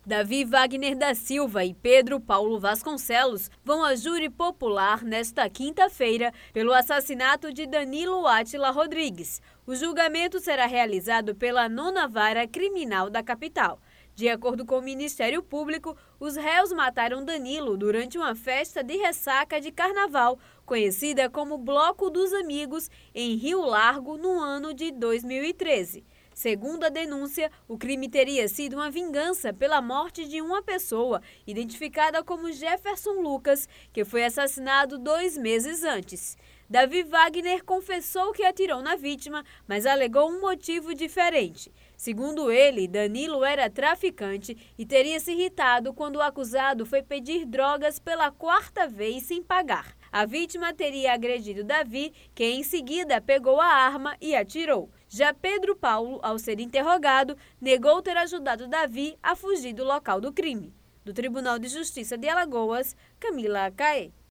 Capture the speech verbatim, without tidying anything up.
Davi Wagner da Silva e Pedro Paulo Vasconcelos vão a júri popular nesta quinta-feira pelo assassinato de Danilo Átila Rodrigues. O julgamento será realizado pela nona Vara Criminal da capital. De acordo com o Ministério Público, os réus mataram Danilo durante uma festa de ressaca de carnaval, conhecida como Bloco dos Amigos, em Rio Largo, no ano de dois mil e treze. Segundo a denúncia, o crime teria sido uma vingança pela morte de uma pessoa, identificada como Jefferson Lucas, que foi assassinado dois meses antes. Davi Wagner confessou que atirou na vítima, mas alegou um motivo diferente. Segundo ele, Danilo era traficante e teria se irritado quando o acusado foi pedir drogas pela quarta vez sem pagar. A vítima teria agredido Davi, que em seguida pegou a arma e atirou. Já Pedro Paulo, ao ser interrogado, negou ter ajudado Davi a fugir do local do crime. Do Tribunal de Justiça de Alagoas, Camila Caê.